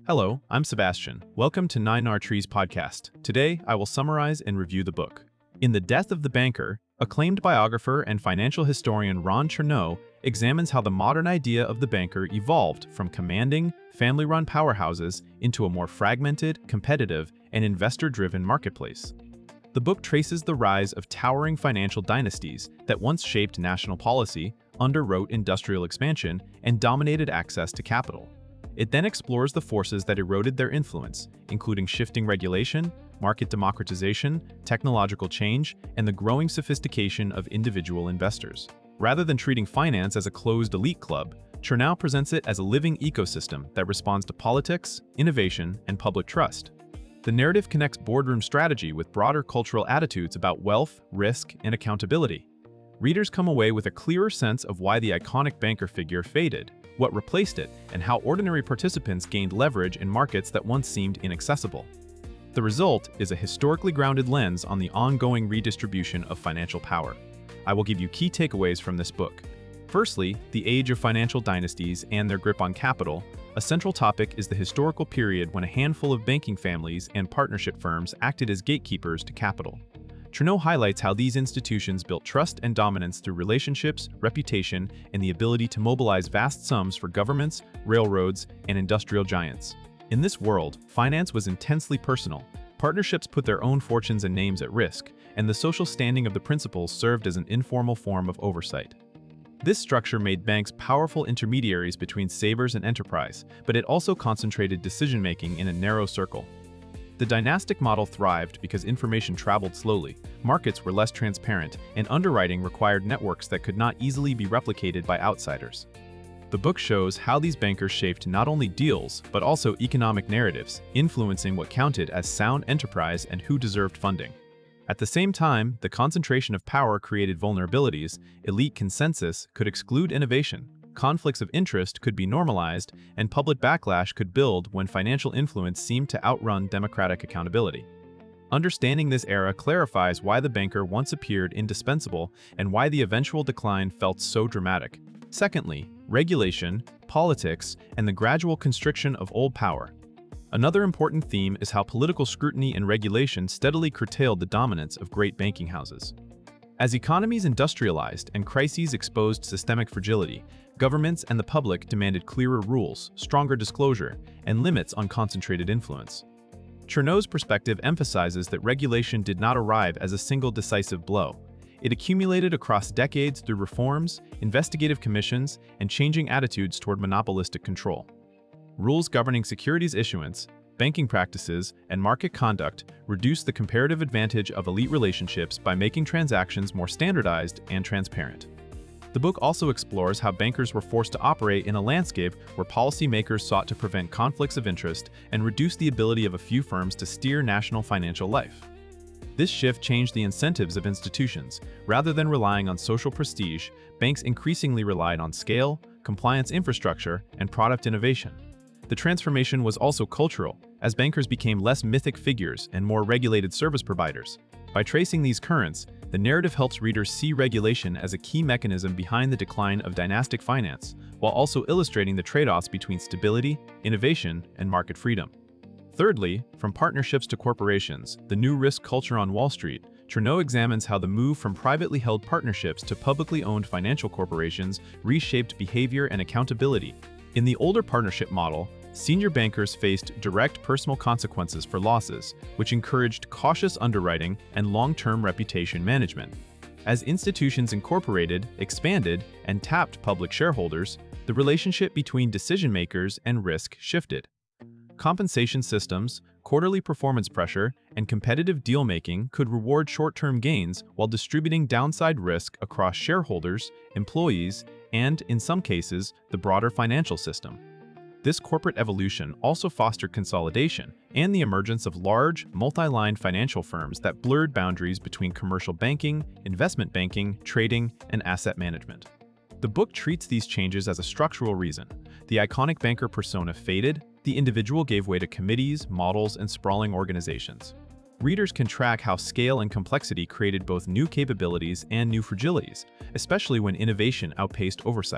Hello, I'm Sebastian. Welcome to 9R Trees podcast. Today, I will summarize and review the book. In The Death of the Banker, acclaimed biographer and financial historian Ron Chernow examines how the modern idea of the banker evolved from commanding, family-run powerhouses into a more fragmented, competitive, and investor-driven marketplace. The book traces the rise of towering financial dynasties that once shaped national policy, underwrote industrial expansion, and dominated access to capital. It then explores the forces that eroded their influence, including shifting regulation, market democratization, technological change, and the growing sophistication of individual investors. Rather than treating finance as a closed elite club, Chernow presents it as a living ecosystem that responds to politics, innovation, and public trust. The narrative connects boardroom strategy with broader cultural attitudes about wealth, risk, and accountability. Readers come away with a clearer sense of why the iconic banker figure faded, what replaced it, and how ordinary participants gained leverage in markets that once seemed inaccessible. The result is a historically grounded lens on the ongoing redistribution of financial power. I will give you key takeaways from this book. Firstly, the age of financial dynasties and their grip on capital. A central topic is the historical period when a handful of banking families and partnership firms acted as gatekeepers to capital. Chernow highlights how these institutions built trust and dominance through relationships, reputation, and the ability to mobilize vast sums for governments, railroads, and industrial giants. In this world, finance was intensely personal. Partnerships put their own fortunes and names at risk, and the social standing of the principals served as an informal form of oversight. This structure made banks powerful intermediaries between savers and enterprise, but it also concentrated decision-making in a narrow circle. The dynastic model thrived because information traveled slowly, markets were less transparent, and underwriting required networks that could not easily be replicated by outsiders. The book shows how these bankers shaped not only deals, but also economic narratives, influencing what counted as sound enterprise and who deserved funding. At the same time, the concentration of power created vulnerabilities. Elite consensus could exclude innovation. Conflicts of interest could be normalized, and public backlash could build when financial influence seemed to outrun democratic accountability. Understanding this era clarifies why the banker once appeared indispensable and why the eventual decline felt so dramatic. Secondly, regulation, politics, and the gradual constriction of old power. Another important theme is how political scrutiny and regulation steadily curtailed the dominance of great banking houses. As economies industrialized and crises exposed systemic fragility, governments and the public demanded clearer rules, stronger disclosure, and limits on concentrated influence. Chernow's perspective emphasizes that regulation did not arrive as a single decisive blow. It accumulated across decades through reforms, investigative commissions, and changing attitudes toward monopolistic control. Rules governing securities issuance, banking practices, and market conduct reduced the comparative advantage of elite relationships by making transactions more standardized and transparent. The book also explores how bankers were forced to operate in a landscape where policymakers sought to prevent conflicts of interest and reduce the ability of a few firms to steer national financial life. This shift changed the incentives of institutions. Rather than relying on social prestige, banks increasingly relied on scale, compliance infrastructure, and product innovation. The transformation was also cultural, as bankers became less mythic figures and more regulated service providers. By tracing these currents, the narrative helps readers see regulation as a key mechanism behind the decline of dynastic finance, while also illustrating the trade-offs between stability, innovation, and market freedom. Thirdly, from partnerships to corporations, the new risk culture on Wall Street, Chernow examines how the move from privately held partnerships to publicly owned financial corporations reshaped behavior and accountability. In the older partnership model, senior bankers faced direct personal consequences for losses, which encouraged cautious underwriting and long-term reputation management. As institutions incorporated, expanded, and tapped public shareholders, the relationship between decision-makers and risk shifted. Compensation systems, quarterly performance pressure, and competitive deal-making could reward short-term gains while distributing downside risk across shareholders, employees, and, in some cases, the broader financial system. This corporate evolution also fostered consolidation and the emergence of large, multi-line financial firms that blurred boundaries between commercial banking, investment banking, trading, and asset management. The book treats these changes as a structural reason. The iconic banker persona faded, the individual gave way to committees, models, and sprawling organizations. Readers can track how scale and complexity created both new capabilities and new fragilities, especially when innovation outpaced oversight.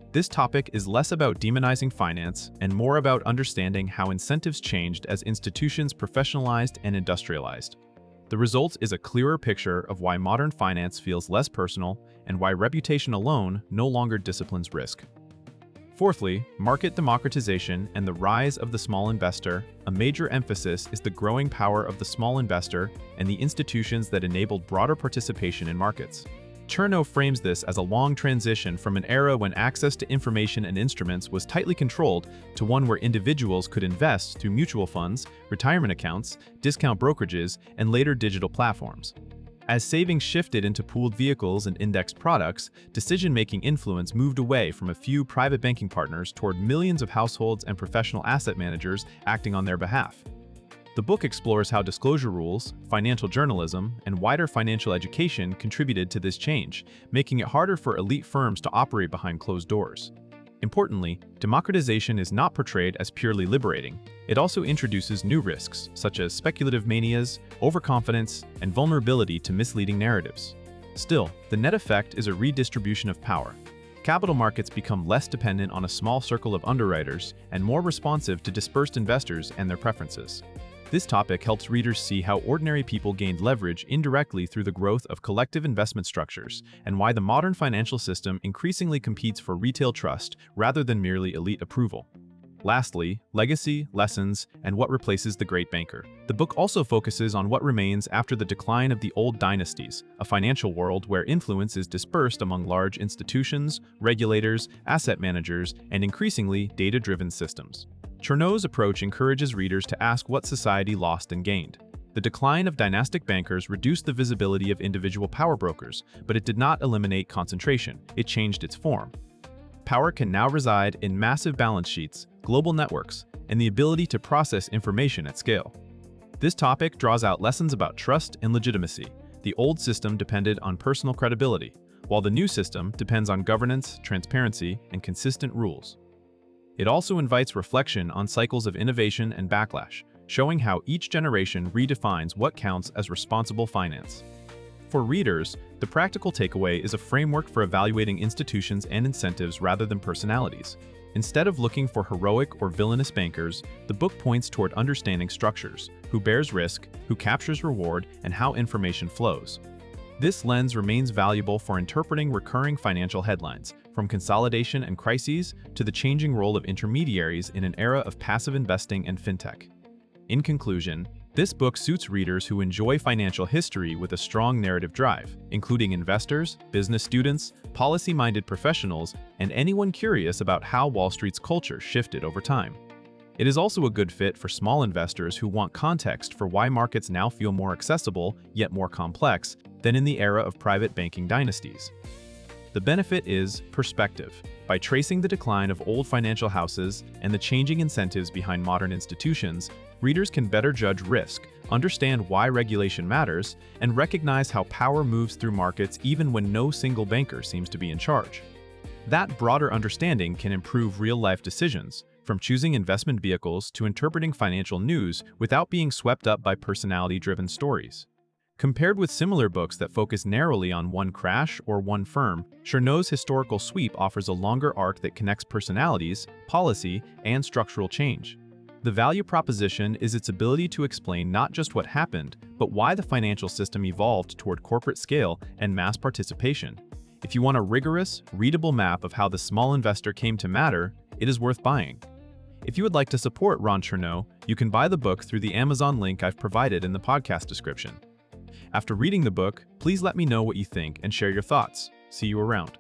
This topic is less about demonizing finance and more about understanding how incentives changed as institutions professionalized and industrialized. The result is a clearer picture of why modern finance feels less personal and why reputation alone no longer disciplines risk. Fourthly, market democratization and the rise of the small investor. A major emphasis is the growing power of the small investor and the institutions that enabled broader participation in markets. Chernow frames this as a long transition from an era when access to information and instruments was tightly controlled to one where individuals could invest through mutual funds, retirement accounts, discount brokerages, and later digital platforms. As savings shifted into pooled vehicles and indexed products, decision-making influence moved away from a few private banking partners toward millions of households and professional asset managers acting on their behalf. The book explores how disclosure rules, financial journalism, and wider financial education contributed to this change, making it harder for elite firms to operate behind closed doors. Importantly, democratization is not portrayed as purely liberating. It also introduces new risks, such as speculative manias, overconfidence, and vulnerability to misleading narratives. Still, the net effect is a redistribution of power. Capital markets become less dependent on a small circle of underwriters and more responsive to dispersed investors and their preferences. This topic helps readers see how ordinary people gained leverage indirectly through the growth of collective investment structures, and why the modern financial system increasingly competes for retail trust rather than merely elite approval. Lastly, legacy, lessons, and what replaces the great banker. The book also focuses on what remains after the decline of the old dynasties, a financial world where influence is dispersed among large institutions, regulators, asset managers, and increasingly data-driven systems. Chernow's approach encourages readers to ask what society lost and gained. The decline of dynastic bankers reduced the visibility of individual power brokers, but it did not eliminate concentration. It changed its form. Power can now reside in massive balance sheets, global networks, and the ability to process information at scale. This topic draws out lessons about trust and legitimacy. The old system depended on personal credibility, while the new system depends on governance, transparency, and consistent rules. It also invites reflection on cycles of innovation and backlash, showing how each generation redefines what counts as responsible finance. For readers, the practical takeaway is a framework for evaluating institutions and incentives rather than personalities. Instead of looking for heroic or villainous bankers, the book points toward understanding structures, who bears risk, who captures reward, and how information flows. This lens remains valuable for interpreting recurring financial headlines, from consolidation and crises to the changing role of intermediaries in an era of passive investing and fintech. In conclusion, this book suits readers who enjoy financial history with a strong narrative drive, including investors, business students, policy-minded professionals, and anyone curious about how Wall Street's culture shifted over time. It is also a good fit for small investors who want context for why markets now feel more accessible, yet more complex, than in the era of private banking dynasties. The benefit is perspective. By tracing the decline of old financial houses and the changing incentives behind modern institutions, readers can better judge risk, understand why regulation matters, and recognize how power moves through markets even when no single banker seems to be in charge. That broader understanding can improve real-life decisions, from choosing investment vehicles to interpreting financial news without being swept up by personality-driven stories. Compared with similar books that focus narrowly on one crash or one firm, Chernow's historical sweep offers a longer arc that connects personalities, policy, and structural change. The value proposition is its ability to explain not just what happened, but why the financial system evolved toward corporate scale and mass participation. If you want a rigorous, readable map of how the small investor came to matter, it is worth buying. If you would like to support Ron Chernow, you can buy the book through the Amazon link I've provided in the podcast description. After reading the book, please let me know what you think and share your thoughts. See you around.